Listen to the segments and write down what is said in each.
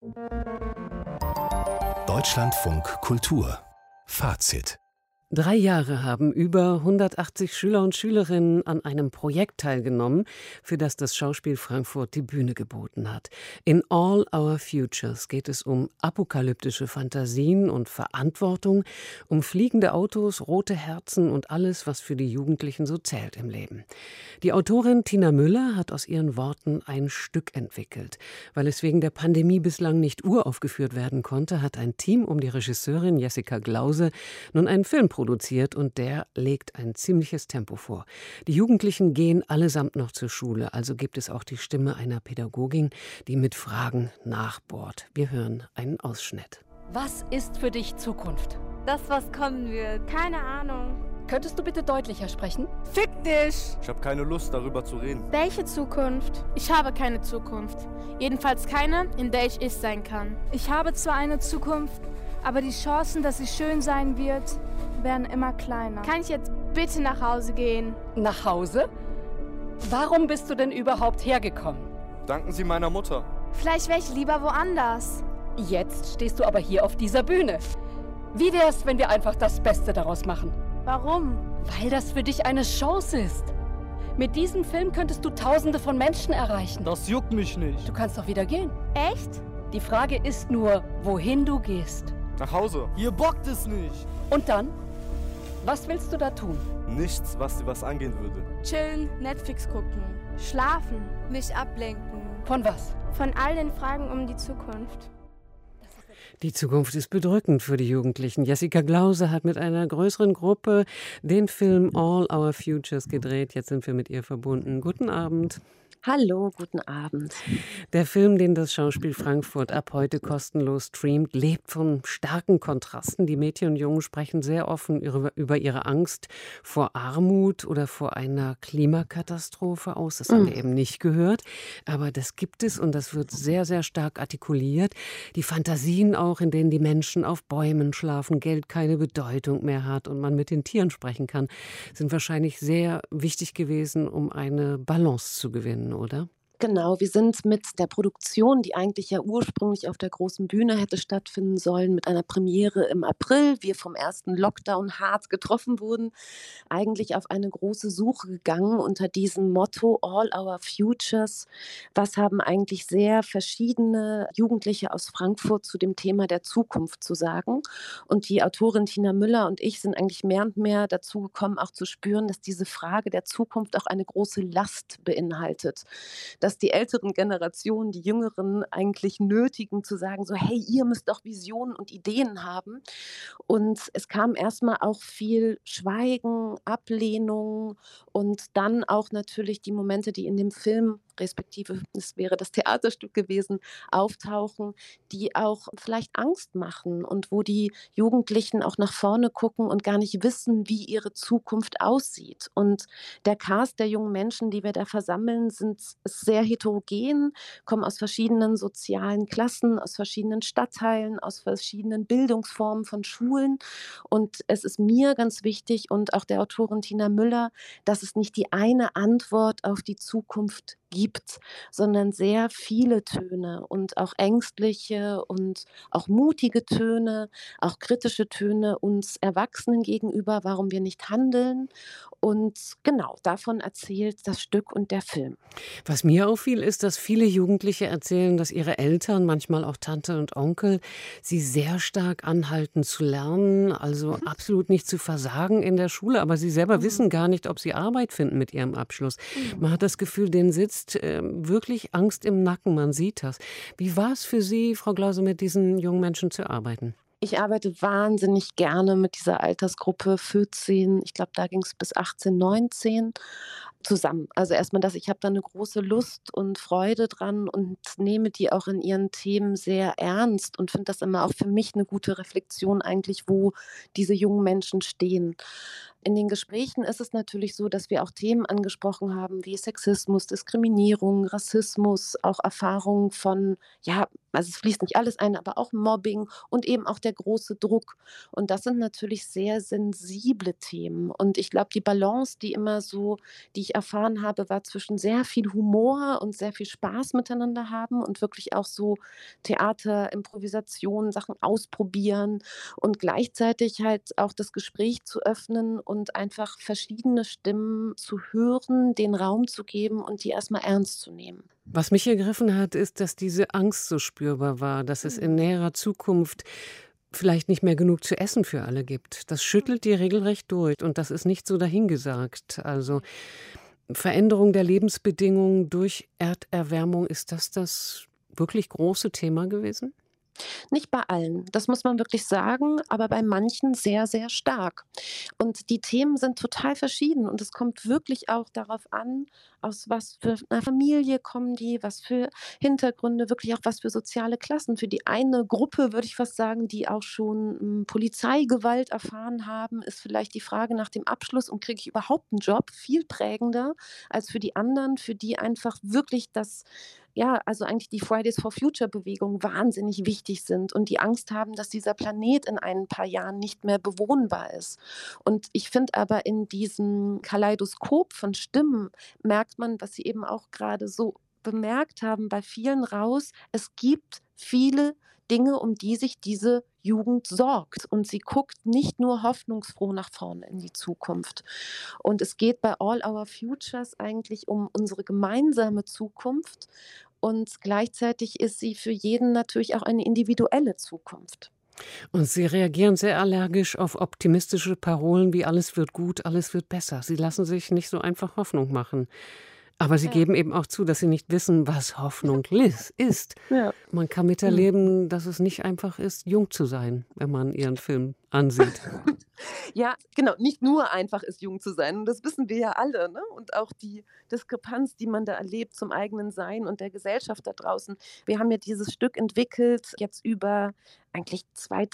Deutschlandfunk Kultur Fazit. 3 Jahre haben über 180 Schüler und Schülerinnen an einem Projekt teilgenommen, für das das Schauspiel Frankfurt die Bühne geboten hat. In All Our Futures geht es um apokalyptische Fantasien und Verantwortung, um fliegende Autos, rote Herzen und alles, was für die Jugendlichen so zählt im Leben. Die Autorin Tina Müller hat aus ihren Worten ein Stück entwickelt. Weil es wegen der Pandemie bislang nicht uraufgeführt werden konnte, hat ein Team um die Regisseurin Jessica Glause nun einen Film produziert und der legt ein ziemliches Tempo vor. Die Jugendlichen gehen allesamt noch zur Schule, also gibt es auch die Stimme einer Pädagogin, die mit Fragen nachbohrt. Wir hören einen Ausschnitt. Was ist für dich Zukunft? Das, was kommen wird. Keine Ahnung. Könntest du bitte deutlicher sprechen? Fick dich! Ich habe keine Lust, darüber zu reden. Welche Zukunft? Ich habe keine Zukunft. Jedenfalls keine, in der ich sein kann. Ich habe zwar eine Zukunft, aber die Chancen, dass sie schön sein wird, werden immer kleiner. Kann ich jetzt bitte nach Hause gehen? Nach Hause? Warum bist du denn überhaupt hergekommen? Danken Sie meiner Mutter. Vielleicht wäre ich lieber woanders. Jetzt stehst du aber hier auf dieser Bühne. Wie wär's, wenn wir einfach das Beste daraus machen? Warum? Weil das für dich eine Chance ist. Mit diesem Film könntest du Tausende von Menschen erreichen. Das juckt mich nicht. Du kannst doch wieder gehen. Echt? Die Frage ist nur, wohin du gehst. Nach Hause. Hier bockt es nicht. Und dann? Was willst du da tun? Nichts, was dir was angehen würde. Chillen, Netflix gucken, schlafen, mich ablenken. Von was? Von all den Fragen um die Zukunft. Die Zukunft ist bedrückend für die Jugendlichen. Jessica Glause hat mit einer größeren Gruppe den Film All Our Futures gedreht. Jetzt sind wir mit ihr verbunden. Guten Abend. Hallo, guten Abend. Der Film, den das Schauspiel Frankfurt ab heute kostenlos streamt, lebt von starken Kontrasten. Die Mädchen und Jungen sprechen sehr offen über ihre Angst vor Armut oder vor einer Klimakatastrophe aus. Das haben wir eben nicht gehört, aber das gibt es und das wird sehr, sehr stark artikuliert. Die Fantasien auch, in denen die Menschen auf Bäumen schlafen, Geld keine Bedeutung mehr hat und man mit den Tieren sprechen kann, sind wahrscheinlich sehr wichtig gewesen, um eine Balance zu gewinnen, oder? Genau, wir sind mit der Produktion, die eigentlich ja ursprünglich auf der großen Bühne hätte stattfinden sollen, mit einer Premiere im April, wir vom ersten Lockdown hart getroffen wurden, eigentlich auf eine große Suche gegangen unter diesem Motto All Our Futures. Was haben eigentlich sehr verschiedene Jugendliche aus Frankfurt zu dem Thema der Zukunft zu sagen? Und die Autorin Tina Müller und ich sind eigentlich mehr und mehr dazu gekommen, auch zu spüren, dass diese Frage der Zukunft auch eine große Last beinhaltet. Dass die älteren Generationen, die Jüngeren eigentlich nötigen zu sagen, so hey, ihr müsst doch Visionen und Ideen haben. Und es kam erstmal auch viel Schweigen, Ablehnung und dann auch natürlich die Momente, die in dem Film, respektive es wäre das Theaterstück gewesen, auftauchen, die auch vielleicht Angst machen und wo die Jugendlichen auch nach vorne gucken und gar nicht wissen, wie ihre Zukunft aussieht. Und der Cast der jungen Menschen, die wir da versammeln, ist sehr heterogen, kommen aus verschiedenen sozialen Klassen, aus verschiedenen Stadtteilen, aus verschiedenen Bildungsformen von Schulen. Und es ist mir ganz wichtig und auch der Autorin Tina Müller, dass es nicht die eine Antwort auf die Zukunft gibt, sondern sehr viele Töne und auch ängstliche und auch mutige Töne, auch kritische Töne uns Erwachsenen gegenüber, warum wir nicht handeln. Und genau, davon erzählt das Stück und der Film. Was mir auffiel, ist, dass viele Jugendliche erzählen, dass ihre Eltern, manchmal auch Tante und Onkel, sie sehr stark anhalten zu lernen, also absolut nicht zu versagen in der Schule, aber sie selber wissen gar nicht, ob sie Arbeit finden mit ihrem Abschluss. Man hat das Gefühl, denen sitzt wirklich Angst im Nacken, man sieht das. Wie war es für Sie, Frau Glause, mit diesen jungen Menschen zu arbeiten? Ich arbeite wahnsinnig gerne mit dieser Altersgruppe 14, ich glaube, da ging es bis 18, 19 zusammen. Also erstmal das, ich habe da eine große Lust und Freude dran und nehme die auch in ihren Themen sehr ernst und finde das immer auch für mich eine gute Reflexion eigentlich, wo diese jungen Menschen stehen. In den Gesprächen ist es natürlich so, dass wir auch Themen angesprochen haben wie Sexismus, Diskriminierung, Rassismus, auch Erfahrungen von also es fließt nicht alles ein, aber auch Mobbing und eben auch der große Druck. Und das sind natürlich sehr sensible Themen. Und ich glaube, die Balance, die ich erfahren habe, war zwischen sehr viel Humor und sehr viel Spaß miteinander haben und wirklich auch so Theater, Improvisation, Sachen ausprobieren und gleichzeitig halt auch das Gespräch zu öffnen und einfach verschiedene Stimmen zu hören, den Raum zu geben und die erstmal ernst zu nehmen. Was mich ergriffen hat, ist, dass diese Angst so spürbar war, dass es in näherer Zukunft vielleicht nicht mehr genug zu essen für alle gibt. Das schüttelt die regelrecht durch und das ist nicht so dahingesagt. Also Veränderung der Lebensbedingungen durch Erderwärmung, ist das wirklich große Thema gewesen? Nicht bei allen, das muss man wirklich sagen, aber bei manchen sehr, sehr stark. Und die Themen sind total verschieden und es kommt wirklich auch darauf an, aus was für einer Familie kommen die, was für Hintergründe, wirklich auch was für soziale Klassen. Für die eine Gruppe würde ich fast sagen, die auch schon Polizeigewalt erfahren haben, ist vielleicht die Frage nach dem Abschluss und kriege ich überhaupt einen Job viel prägender als für die anderen, für die einfach wirklich also eigentlich die Fridays for Future Bewegung wahnsinnig wichtig sind und die Angst haben, dass dieser Planet in ein paar Jahren nicht mehr bewohnbar ist. Und ich finde aber in diesem Kaleidoskop von Stimmen merkt man, was Sie eben auch gerade so bemerkt haben, bei vielen raus, es gibt viele Dinge, um die sich diese Jugend sorgt. Und sie guckt nicht nur hoffnungsfroh nach vorne in die Zukunft. Und es geht bei All Our Futures eigentlich um unsere gemeinsame Zukunft. Und gleichzeitig ist sie für jeden natürlich auch eine individuelle Zukunft. Und Sie reagieren sehr allergisch auf optimistische Parolen wie alles wird gut, alles wird besser. Sie lassen sich nicht so einfach Hoffnung machen. Aber Sie geben eben auch zu, dass Sie nicht wissen, was Hoffnung ist. Ja. Man kann miterleben, dass es nicht einfach ist, jung zu sein, wenn man Ihren Film ansieht. Ja, genau, nicht nur einfach ist, jung zu sein. Und das wissen wir ja alle. Ne? Und auch die Diskrepanz, die man da erlebt zum eigenen Sein und der Gesellschaft da draußen. Wir haben ja dieses Stück entwickelt, jetzt über eigentlich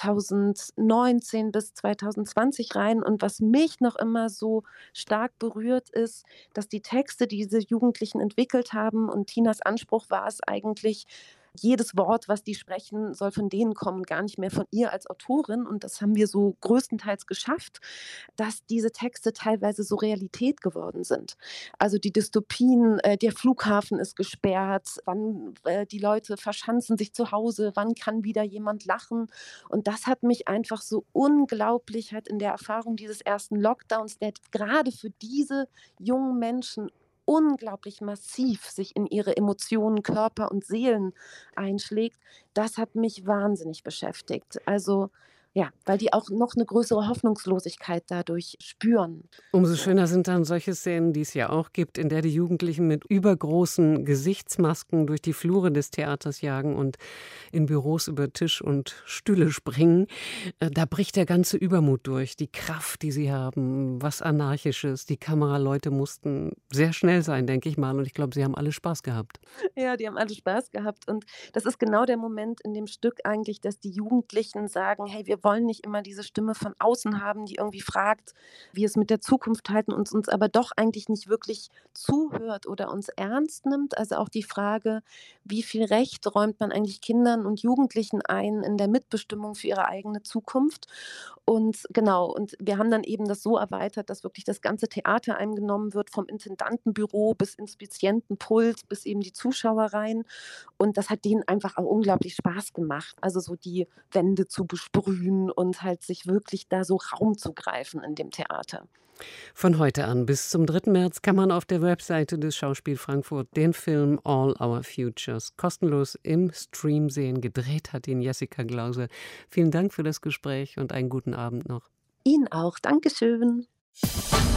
2019 bis 2020 rein. Und was mich noch immer so stark berührt ist, dass die Texte, die diese Jugendlichen entwickelt haben, und Tinas Anspruch war es eigentlich, jedes Wort, was die sprechen, soll von denen kommen, gar nicht mehr von ihr als Autorin. Und das haben wir so größtenteils geschafft, dass diese Texte teilweise so Realität geworden sind. Also die Dystopien, der Flughafen ist gesperrt, wann die Leute verschanzen sich zu Hause, wann kann wieder jemand lachen. Und das hat mich einfach so unglaublich halt in der Erfahrung dieses ersten Lockdowns, der gerade für diese jungen Menschen unglaublich massiv sich in ihre Emotionen, Körper und Seelen einschlägt, das hat mich wahnsinnig beschäftigt. Also ja, weil die auch noch eine größere Hoffnungslosigkeit dadurch spüren. Umso schöner sind dann solche Szenen, die es ja auch gibt, in der die Jugendlichen mit übergroßen Gesichtsmasken durch die Flure des Theaters jagen und in Büros über Tisch und Stühle springen. Da bricht der ganze Übermut durch, die Kraft, die sie haben, was Anarchisches. Die Kameraleute mussten sehr schnell sein, denke ich mal. Und ich glaube, sie haben alle Spaß gehabt. Ja, die haben alle Spaß gehabt. Und das ist genau der Moment in dem Stück eigentlich, dass die Jugendlichen sagen, hey, wir wollen nicht immer diese Stimme von außen haben, die irgendwie fragt, wie es mit der Zukunft halten und uns aber doch eigentlich nicht wirklich zuhört oder uns ernst nimmt. Also auch die Frage, wie viel Recht räumt man eigentlich Kindern und Jugendlichen ein in der Mitbestimmung für ihre eigene Zukunft? Und genau, und wir haben dann eben das so erweitert, dass wirklich das ganze Theater eingenommen wird, vom Intendantenbüro bis ins Patientenpult, bis eben die Zuschauer rein. Und das hat denen einfach auch unglaublich Spaß gemacht. Also so die Wände zu besprühen und halt sich wirklich da so Raum zu greifen in dem Theater. Von heute an bis zum 3. März kann man auf der Webseite des Schauspiel Frankfurt den Film All Our Futures kostenlos im Stream sehen. Gedreht hat ihn Jessica Glauser. Vielen Dank für das Gespräch und einen guten Abend noch. Ihnen auch. Dankeschön.